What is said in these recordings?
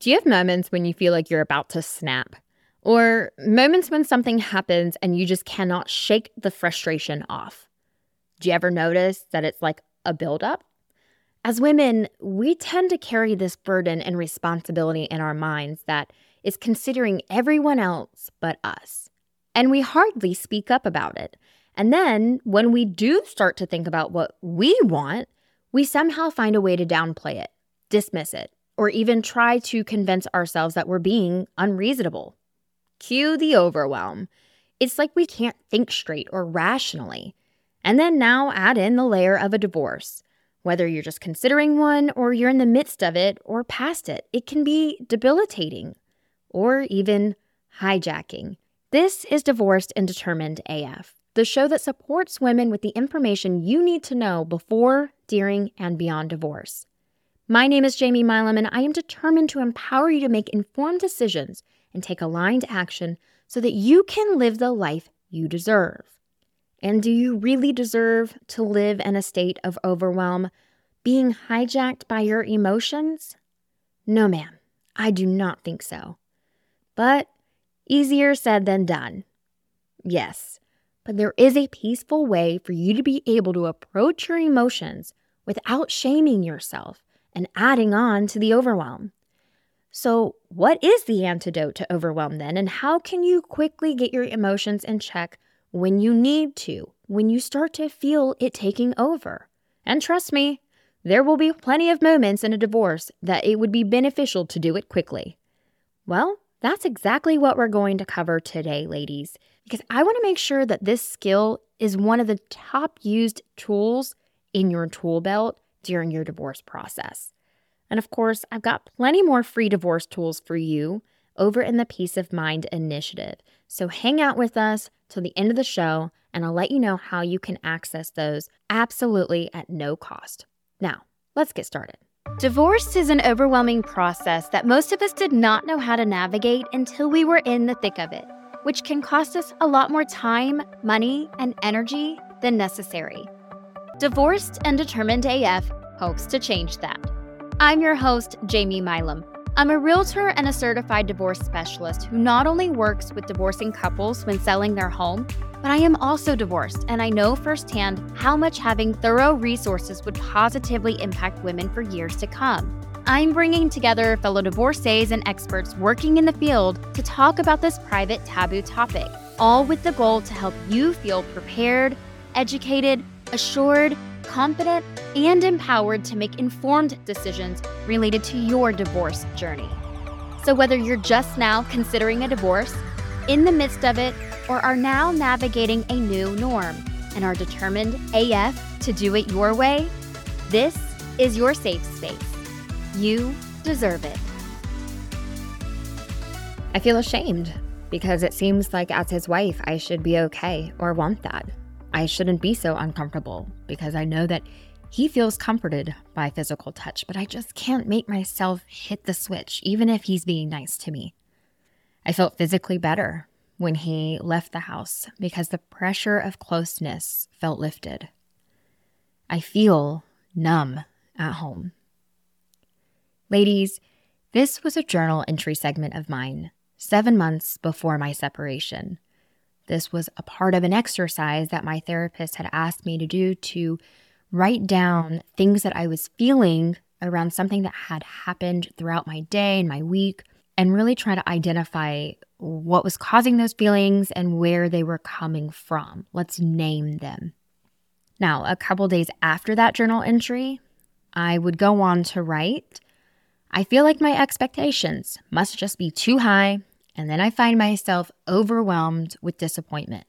Do you have moments when you feel like you're about to snap? Or moments when something happens and you just cannot shake the frustration off? Do you ever notice that it's like a buildup? As women, we tend to carry this burden and responsibility in our minds that is considering everyone else but us. And we hardly speak up about it. And then when we do start to think about what we want, we somehow find a way to downplay it, dismiss it, or even try to convince ourselves that we're being unreasonable. Cue the overwhelm. It's like we can't think straight or rationally. And then now add in the layer of a divorce. Whether you're just considering one or you're in the midst of it or past it, it can be debilitating or even hijacking. This is Divorced and Determined AF, the show that supports women with the information you need to know before, during, and beyond divorce. My name is Jamie Milam, and I am determined to empower you to make informed decisions and take aligned action so that you can live the life you deserve. And do you really deserve to live in a state of overwhelm, being hijacked by your emotions? No, ma'am, I do not think so. But easier said than done. Yes, but there is a peaceful way for you to be able to approach your emotions without shaming yourself and adding on to the overwhelm. So what is the antidote to overwhelm then, and how can you quickly get your emotions in check when you need to, when you start to feel it taking over? And trust me, there will be plenty of moments in a divorce that it would be beneficial to do it quickly. Well, that's exactly what we're going to cover today, ladies, because I want to make sure that this skill is one of the top used tools in your tool belt during your divorce process. And of course, I've got plenty more free divorce tools for you over in the Peace of Mind Initiative. So hang out with us till the end of the show, and I'll let you know how you can access those absolutely at no cost. Now, let's get started. Divorce is an overwhelming process that most of us did not know how to navigate until we were in the thick of it, which can cost us a lot more time, money, and energy than necessary. Divorced and Determined AF hopes to change that. I'm your host, Jamie Milam. I'm a realtor and a certified divorce specialist who not only works with divorcing couples when selling their home, but I am also divorced, and I know firsthand how much having thorough resources would positively impact women for years to come. I'm bringing together fellow divorcees and experts working in the field to talk about this private taboo topic, all with the goal to help you feel prepared, educated, assured, confident, and empowered to make informed decisions related to your divorce journey. So whether you're just now considering a divorce, in the midst of it, or are now navigating a new norm and are determined AF to do it your way, this is your safe space. You deserve it. I feel ashamed because it seems like as his wife, I should be okay or want that. I shouldn't be so uncomfortable because I know that he feels comforted by physical touch, but I just can't make myself hit the switch, even if he's being nice to me. I felt physically better when he left the house because the pressure of closeness felt lifted. I feel numb at home. Ladies, this was a journal entry segment of mine 7 months before my separation. This was a part of an exercise that my therapist had asked me to do to write down things that I was feeling around something that had happened throughout my day and my week, and really try to identify what was causing those feelings and where they were coming from. Let's name them. Now, a couple days after that journal entry, I would go on to write, I feel like my expectations must just be too high, and then I find myself overwhelmed with disappointment.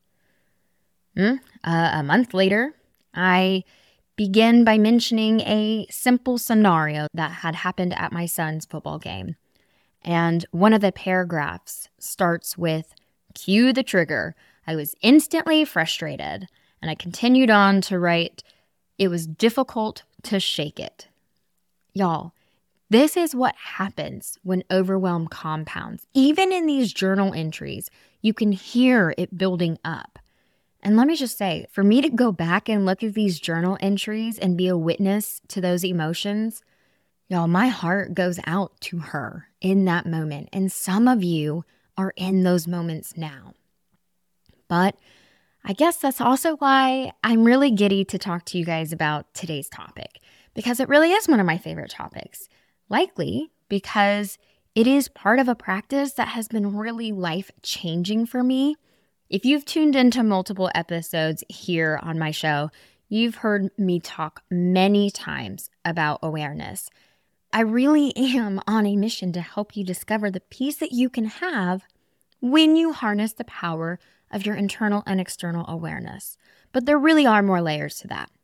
A month later, I begin by mentioning a simple scenario that had happened at my son's football game. And one of the paragraphs starts with, cue the trigger. I was instantly frustrated. And I continued on to write, it was difficult to shake it. Y'all, this is what happens when overwhelm compounds. Even in these journal entries, you can hear it building up. And let me just say, for me to go back and look at these journal entries and be a witness to those emotions, Y'all, my heart goes out to her in that moment. And some of you are in those moments now. But I guess that's also why I'm really giddy to talk to you guys about today's topic, because it really is one of my favorite topics. Likely because it is part of a practice that has been really life-changing for me. If you've tuned into multiple episodes here on my show, you've heard me talk many times about awareness. I really am on a mission to help you discover the peace that you can have when you harness the power of your internal and external awareness. But there really are more layers to that.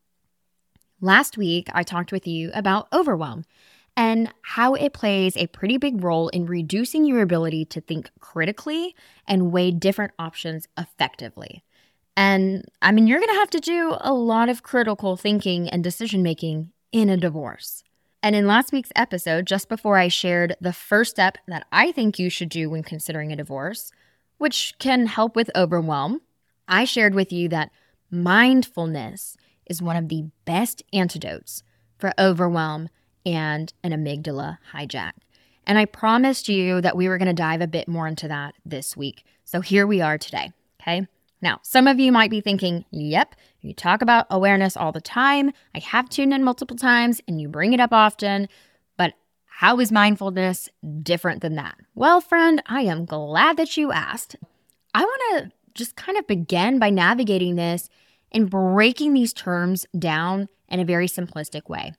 Last week, I talked with you about overwhelm and how it plays a pretty big role in reducing your ability to think critically and weigh different options effectively. And I mean, you're going to have to do a lot of critical thinking and decision making in a divorce. And in last week's episode, just before I shared the first step that I think you should do when considering a divorce, which can help with overwhelm, I shared with you that mindfulness is one of the best antidotes for overwhelm and an amygdala hijack. And I promised you that we were going to dive a bit more into that this week. So here we are today, okay? Now, some of you might be thinking, yep, you talk about awareness all the time. I have tuned in multiple times and you bring it up often, but how is mindfulness different than that? Well, friend, I am glad that you asked. I want to just kind of begin by navigating this and breaking these terms down in a very simplistic way.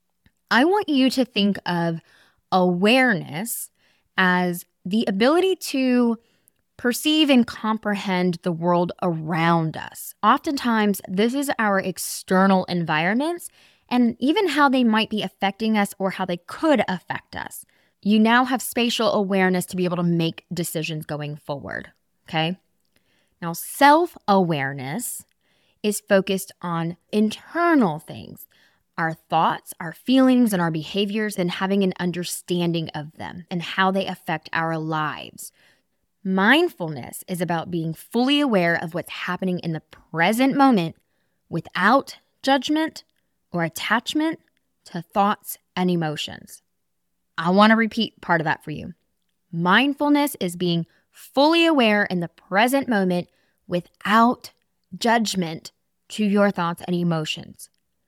I want you to think of awareness as the ability to perceive and comprehend the world around us. Oftentimes, this is our external environments and even how they might be affecting us or how they could affect us. You now have spatial awareness to be able to make decisions going forward, okay? Now, self-awareness is focused on internal things, our thoughts, our feelings, and our behaviors, and having an understanding of them and how they affect our lives. Mindfulness is about being fully aware of what's happening in the present moment without judgment or attachment to thoughts and emotions. I want to repeat part of that for you. Mindfulness is being fully aware in the present moment without judgment to your thoughts and emotions.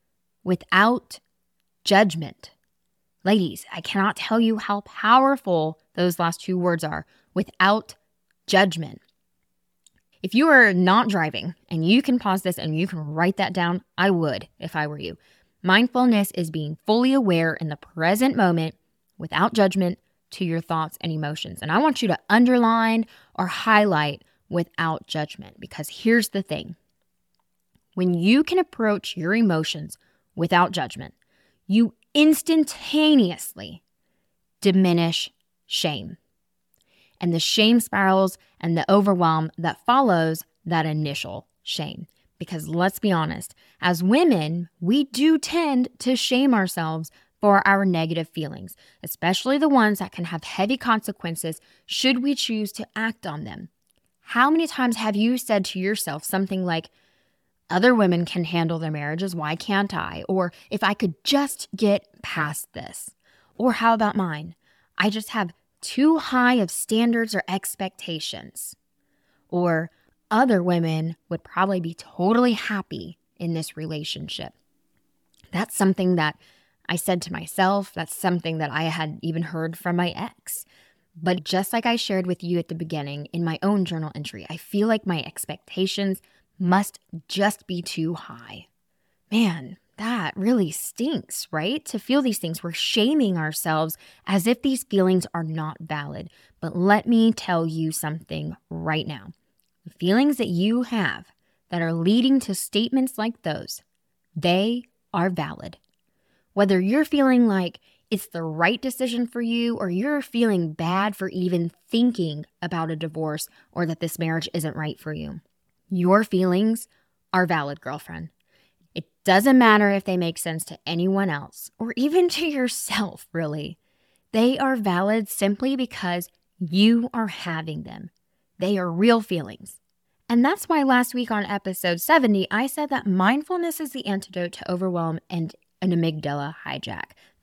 Without judgment. Ladies, I cannot tell you how powerful those last two words are. Without judgment. If you are not driving and you can pause this and you can write that down, I would if I were you. Mindfulness is being fully aware in the present moment without judgment to your thoughts and emotions. And I want you to underline or highlight without judgment, because here's the thing. When you can approach your emotions without judgment, you instantaneously diminish shame and the shame spirals and the overwhelm that follows that initial shame. Because let's be honest, as women, we do tend to shame ourselves for our negative feelings, especially the ones that can have heavy consequences should we choose to act on them. How many times have you said to yourself something like, other women can handle their marriages, why can't I? Or if I could just get past this. Or how about mine? I just have too high of standards or expectations. Or other women would probably be totally happy in this relationship. That's something that I said to myself. That's something that I had even heard from my ex. But just like I shared with you at the beginning in my own journal entry, I feel like my expectations must just be too high. Man, that really stinks, right? To feel these things. We're shaming ourselves as if these feelings are not valid. But let me tell you something right now. The feelings that you have that are leading to statements like those, they are valid. Whether you're feeling like it's the right decision for you or you're feeling bad for even thinking about a divorce or that this marriage isn't right for you, your feelings are valid, girlfriend. It doesn't matter if they make sense to anyone else or even to yourself, really. They are valid simply because you are having them. They are real feelings. And that's why last week on episode 70, I said that mindfulness is the antidote to overwhelm and an amygdala hijack. That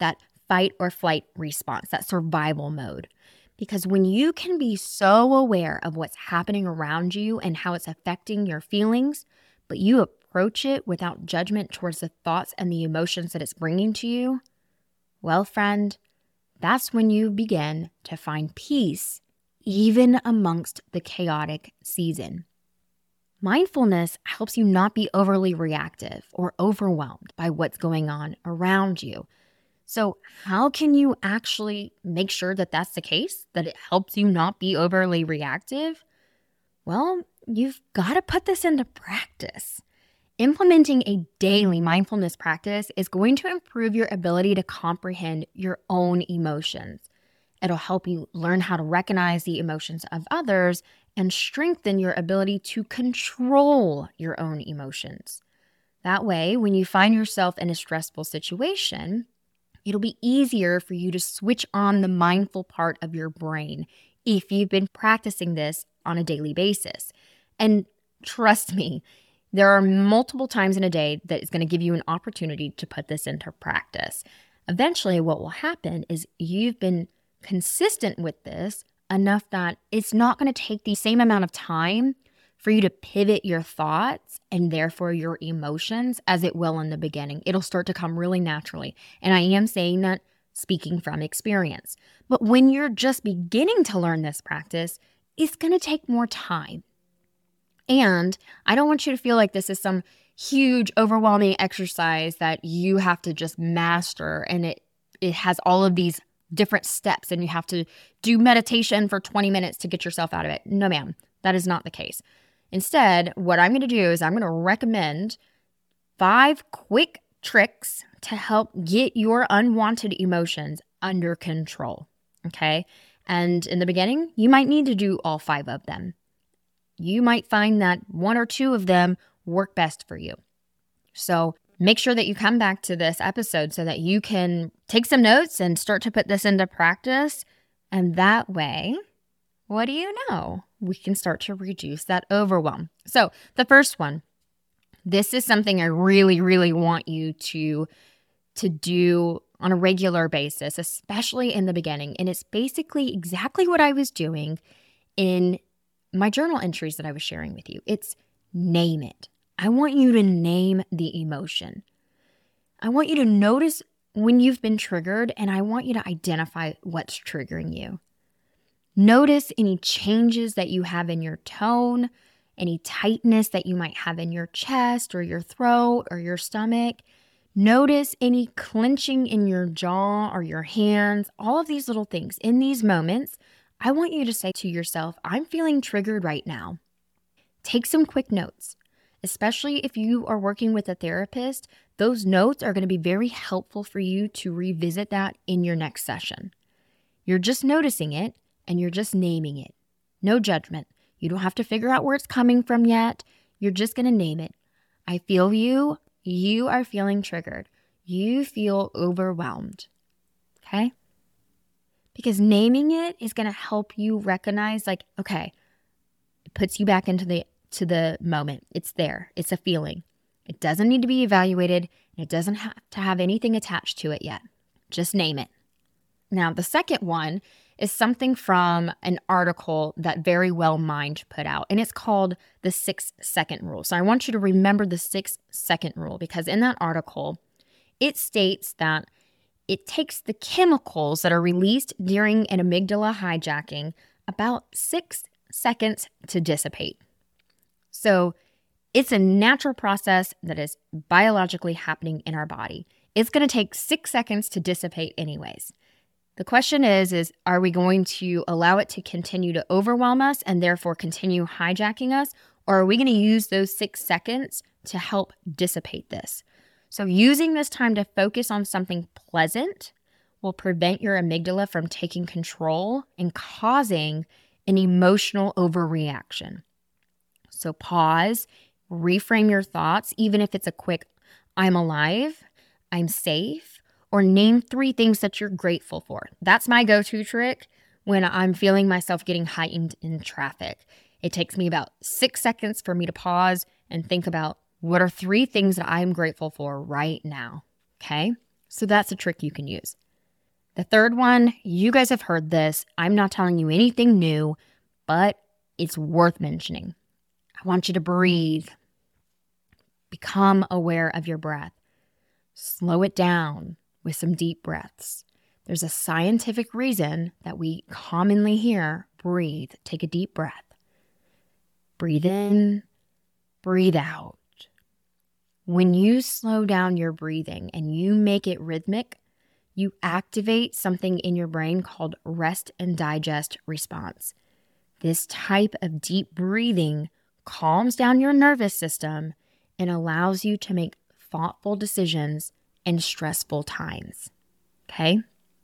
fight or flight response, that survival mode. Because when you can be so aware of what's happening around you and how it's affecting your feelings, but you approach it without judgment towards the thoughts and the emotions that it's bringing to you, well, friend, that's when you begin to find peace even amongst the chaotic season. Mindfulness helps you not be overly reactive or overwhelmed by what's going on around you. So how can you actually make sure that that's the case, that it helps you not be overly reactive? Well, you've got to put this into practice. Implementing a daily mindfulness practice is going to improve your ability to comprehend your own emotions. It'll help you learn how to recognize the emotions of others and strengthen your ability to control your own emotions. That way, when you find yourself in a stressful situation, it'll be easier for you to switch on the mindful part of your brain if you've been practicing this on a daily basis. And trust me, there are multiple times in a day that is going to give you an opportunity to put this into practice. Eventually, what will happen is you've been consistent with this enough that it's not going to take the same amount of time for you to pivot your thoughts and therefore your emotions as it will in the beginning. It'll start to come really naturally. And I am saying that speaking from experience. But when you're just beginning to learn this practice, it's going to take more time. And I don't want you to feel like this is some huge, overwhelming exercise that you have to just master and it has all of these different steps and you have to do meditation for 20 minutes to get yourself out of it. No, ma'am, that is not the case. Instead, what I'm going to do is I'm going to recommend 5 quick tricks to help get your unwanted emotions under control, okay? And in the beginning, you might need to do all 5 of them. You might find that 1 or 2 of them work best for you. So make sure that you come back to this episode so that you can take some notes and start to put this into practice. And that way, what do you know? We can start to reduce that overwhelm. So the first one, this is something I really, really want you to do on a regular basis, especially in the beginning. And it's basically exactly what I was doing in my journal entries that I was sharing with you. It's name it. I want you to name the emotion. I want you to notice when you've been triggered, and I want you to identify what's triggering you. Notice any changes that you have in your tone, any tightness that you might have in your chest or your throat or your stomach. Notice any clenching in your jaw or your hands, all of these little things. In these moments, I want you to say to yourself, I'm feeling triggered right now. Take some quick notes. Especially if you are working with a therapist, those notes are going to be very helpful for you to revisit that in your next session. You're just noticing it and you're just naming it. No judgment. You don't have to figure out where it's coming from yet. You're just going to name it. I feel you. You are feeling triggered. You feel overwhelmed. Okay? Because naming it is going to help you recognize, like, okay, it puts you back into the moment. It's there. It's a feeling. It doesn't need to be evaluated. And it doesn't have to have anything attached to it yet. Just name it. Now, the second one is something from an article that Very Well Mind put out, and it's called the 6-second rule. So I want you to remember the 6-second rule because in that article, it states that it takes the chemicals that are released during an amygdala hijacking about 6 seconds to dissipate. So it's a natural process that is biologically happening in our body. It's going to take 6 seconds to dissipate anyways. The question is are we going to allow it to continue to overwhelm us and therefore continue hijacking us? Or are we going to use those 6 seconds to help dissipate this? So using this time to focus on something pleasant will prevent your amygdala from taking control and causing an emotional overreaction. So pause, reframe your thoughts, even if it's a quick, I'm alive, I'm safe, or name 3 things that you're grateful for. That's my go-to trick when I'm feeling myself getting heightened in traffic. It takes me about 6 seconds for me to pause and think about what are 3 things that I'm grateful for right now, okay? So that's a trick you can use. The third one, you guys have heard this. I'm not telling you anything new, but it's worth mentioning. I want you to breathe. Become aware of your breath. Slow it down with some deep breaths. There's a scientific reason that we commonly hear, breathe. Take a deep breath. Breathe in, breathe out. When you slow down your breathing and you make it rhythmic, you activate something in your brain called rest and digest response. This type of deep breathing calms down your nervous system and allows you to make thoughtful decisions in stressful times. Okay?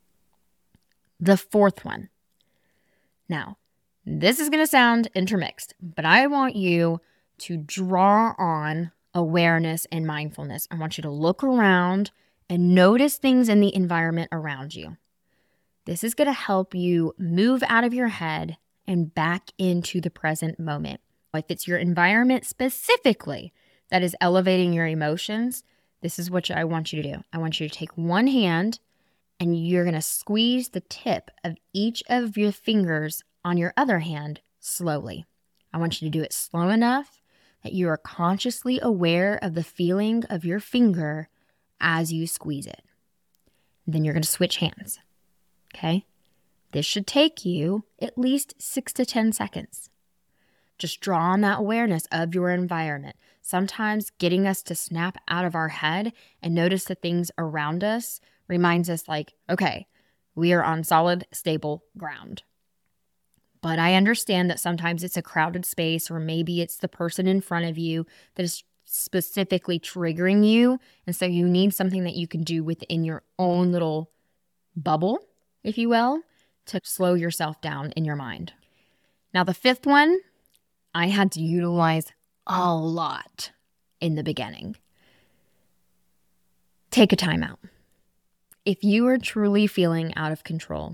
The fourth one. Now, this is going to sound intermixed, but I want you to draw on awareness and mindfulness. I want you to look around and notice things in the environment around you. This is going to help you move out of your head and back into the present moment. If it's your environment specifically that is elevating your emotions, this is what I want you to do. I want you to take one hand and you're going to squeeze the tip of each of your fingers on your other hand slowly. I want you to do it slow enough that you are consciously aware of the feeling of your finger as you squeeze it. Then you're going to switch hands. Okay? This should take you at least 6 to 10 seconds. Just draw on that awareness of your environment. Sometimes getting us to snap out of our head and notice the things around us reminds us like, okay, we are on solid, stable ground. But I understand that sometimes it's a crowded space, or maybe it's the person in front of you that is specifically triggering you. And so you need something that you can do within your own little bubble, if you will, to slow yourself down in your mind. Now, the fifth one, I had to utilize a lot in the beginning. Take a timeout. If you are truly feeling out of control,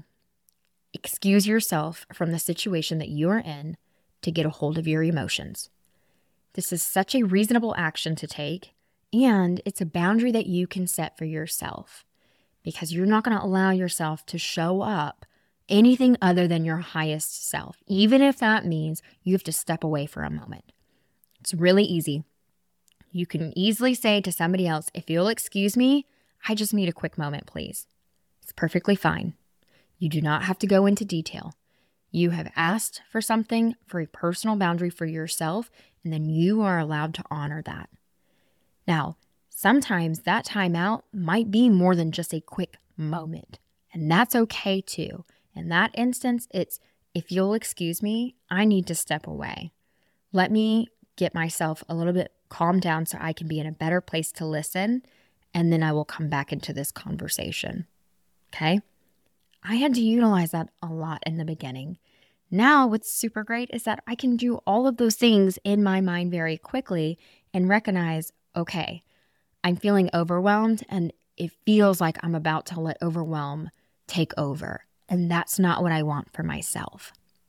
excuse yourself from the situation that you are in to get a hold of your emotions. This is such a reasonable action to take, and it's a boundary that you can set for yourself because you're not going to allow yourself to show up anything other than your highest self, even if that means you have to step away for a moment. It's really easy. You can easily say to somebody else, if you'll excuse me, I just need a quick moment, please. It's perfectly fine. You do not have to go into detail. You have asked for something, for a personal boundary for yourself, and then you are allowed to honor that. Now, sometimes that timeout might be more than just a quick moment, and that's okay too. In that instance, it's, if you'll excuse me, I need to step away. Let me get myself a little bit calmed down so I can be in a better place to listen, and then I will come back into this conversation. Okay? I had to utilize that a lot in the beginning. Now, what's super great is that I can do all of those things in my mind very quickly and recognize, okay, I'm feeling overwhelmed and it feels like I'm about to let overwhelm take over. And that's not what I want for myself.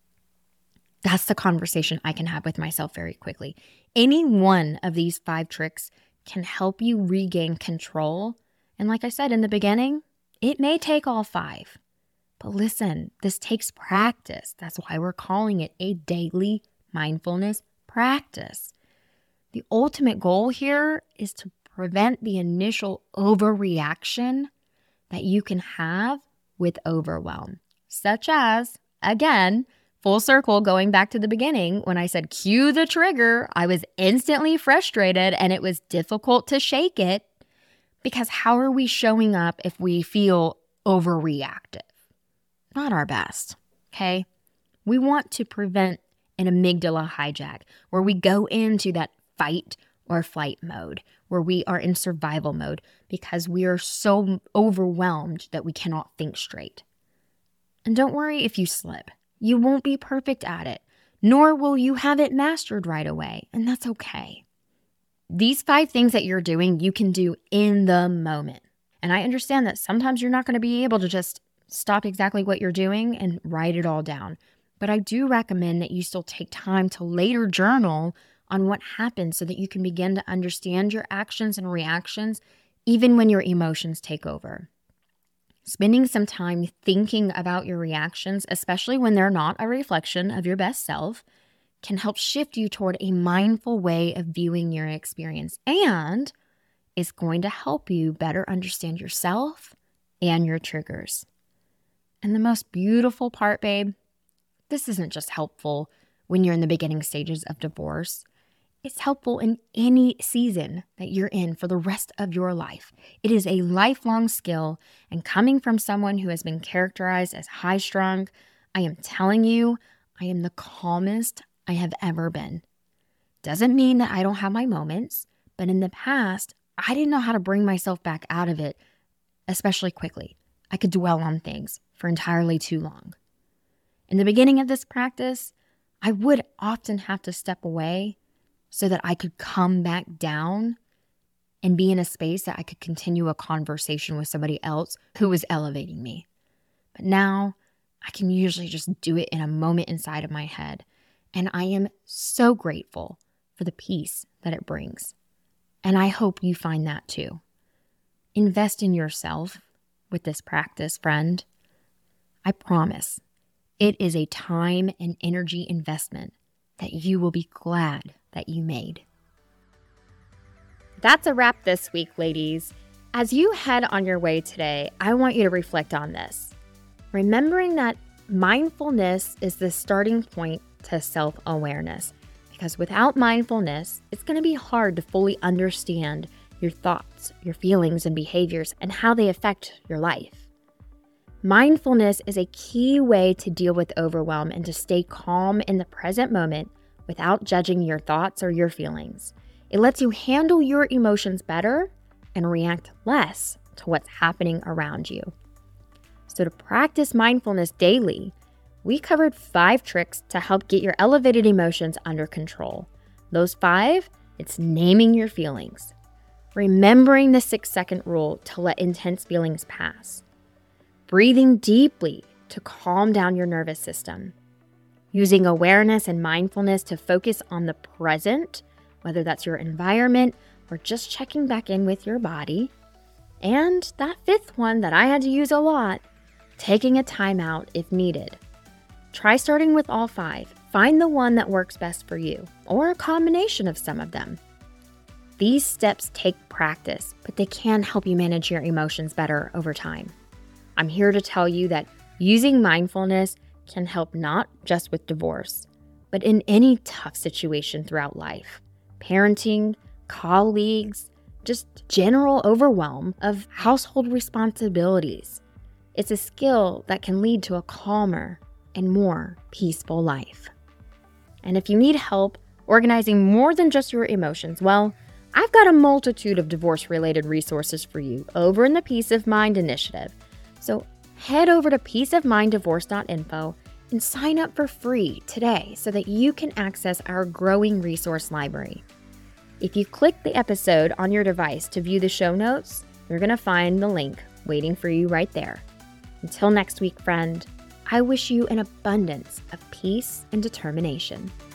That's the conversation I can have with myself very quickly. Any one of these 5 tricks can help you regain control. And like I said in the beginning, it may take all 5. But listen, this takes practice. That's why we're calling it a daily mindfulness practice. The ultimate goal here is to prevent the initial overreaction that you can have with overwhelm, such as, again, full circle going back to the beginning, when I said cue the trigger, I was instantly frustrated and it was difficult to shake it because how are we showing up if we feel overreactive? Not our best, okay? We want to prevent an amygdala hijack where we go into that fight or flight mode, where we are in survival mode because we are so overwhelmed that we cannot think straight. And don't worry if you slip. You won't be perfect at it, nor will you have it mastered right away, and that's okay. These 5 things that you're doing, you can do in the moment. And I understand that sometimes you're not going to be able to just stop exactly what you're doing and write it all down. But I do recommend that you still take time to later journal on what happened so that you can begin to understand your actions and reactions even when your emotions take over. Spending some time thinking about your reactions, especially when they're not a reflection of your best self, can help shift you toward a mindful way of viewing your experience, and is going to help you better understand yourself and your triggers. And the most beautiful part, babe, this isn't just helpful when you're in the beginning stages of divorce. It's helpful in any season that you're in for the rest of your life. It is a lifelong skill, and coming from someone who has been characterized as high-strung, I am telling you, I am the calmest I have ever been. Doesn't mean that I don't have my moments, but in the past, I didn't know how to bring myself back out of it, especially quickly. I could dwell on things for entirely too long. In the beginning of this practice, I would often have to step away so that I could come back down and be in a space that I could continue a conversation with somebody else who was elevating me. But now I can usually just do it in a moment inside of my head. And I am so grateful for the peace that it brings. And I hope you find that too. Invest in yourself with this practice, friend. I promise it is a time and energy investment that you will be glad that you made. That's a wrap this week, ladies. As you head on your way today, I want you to reflect on this. Remembering that mindfulness is the starting point to self-awareness, because without mindfulness, it's going to be hard to fully understand your thoughts, your feelings, and behaviors, and how they affect your life. Mindfulness is a key way to deal with overwhelm and to stay calm in the present moment without judging your thoughts or your feelings. It lets you handle your emotions better and react less to what's happening around you. So to practice mindfulness daily, we covered 5 tricks to help get your elevated emotions under control. Those 5, it's naming your feelings, remembering the 6-second rule to let intense feelings pass, breathing deeply to calm down your nervous system, using awareness and mindfulness to focus on the present, whether that's your environment or just checking back in with your body, and that 5th one that I had to use a lot, taking a time out if needed. Try starting with all 5. Find the one that works best for you, or a combination of some of them. These steps take practice, but they can help you manage your emotions better over time. I'm here to tell you that using mindfulness can help not just with divorce, but in any tough situation throughout life. Parenting, colleagues, just general overwhelm of household responsibilities. It's a skill that can lead to a calmer and more peaceful life. And if you need help organizing more than just your emotions, well, I've got a multitude of divorce-related resources for you over in the Peace of Mind Initiative. So head over to peaceofminddivorce.info and sign up for free today so that you can access our growing resource library. If you click the episode on your device to view the show notes, you're going to find the link waiting for you right there. Until next week, friend, I wish you an abundance of peace and determination.